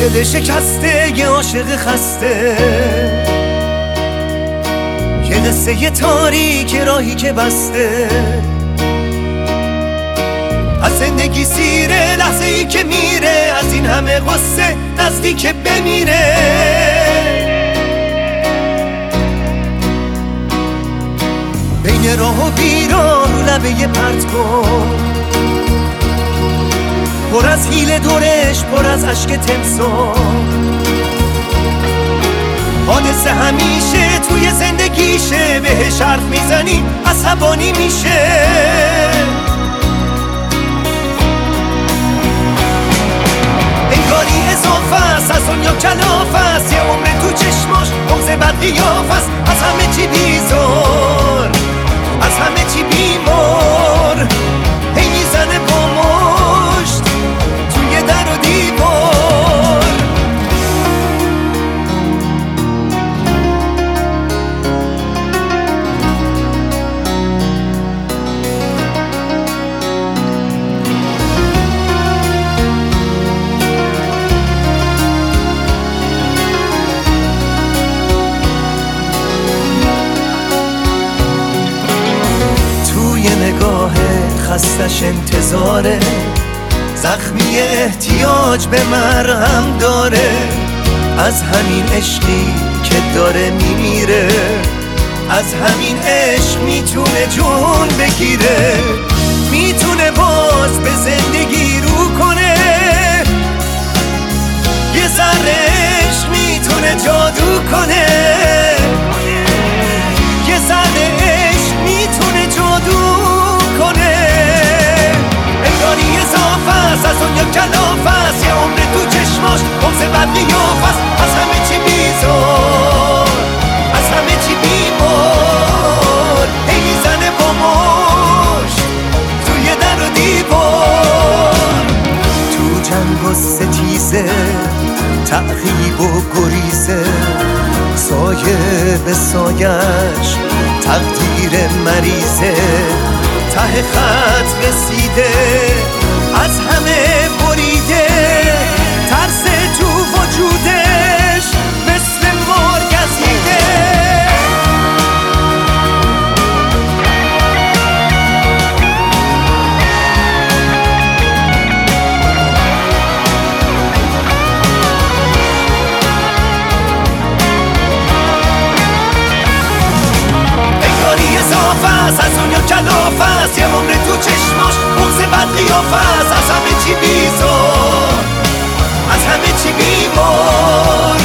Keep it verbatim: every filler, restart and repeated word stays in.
دل شکسته یه عاشق خسته، یه قصه یه تاریک راهی که بسته. از زندگی سیره لحظه ای که میره، از این همه غصه نزدیک بمیره. بین راه و بیراه رو لبه یه پرت کن، پر از حیله دورش، پر از عشق تمساح. حادثه همیشه توی زندگیشه، بهش حرف میزنی عصبانی میشه. انگاری اضافه است، از دنیا کلافه است، یه عمر تو چشماش بغض بد قیافه است. از همه چی بیزار، از همه چی بیمار، هی میزنه با مشت توی در و دیوار. نگاه خستش انتظاره، زخمی احتیاج به مرهم داره. از همین عشقی که داره میمیره، از همین عشق میتونه جون بگیره. میتونه باز به زندگی رو کنه، یه ذره عشق میتونه جادو کنه. یه ذره عشق میتونه جادو کنه. انگاری اضافه است، از دنیا کلافه است، یه عمر تو چشماش بغض بد قیافه است. از همه چی بیزار، از همه چی بیمار، هی میزنه با مشت توی در و دیوار. تو جنگ و ستیزه، تعقیب و گریزه، سایه به سایش تقدیر مریضه. ته خط رسیده، از همه بریده، ترس تو وجودش مثل مرگ گزیده. انگاری اضافه است، از دنیا کلافه است، یه عمر تو چشماش بغض بد قیافه است. از همه چی بیزار، از همه چی بیمار،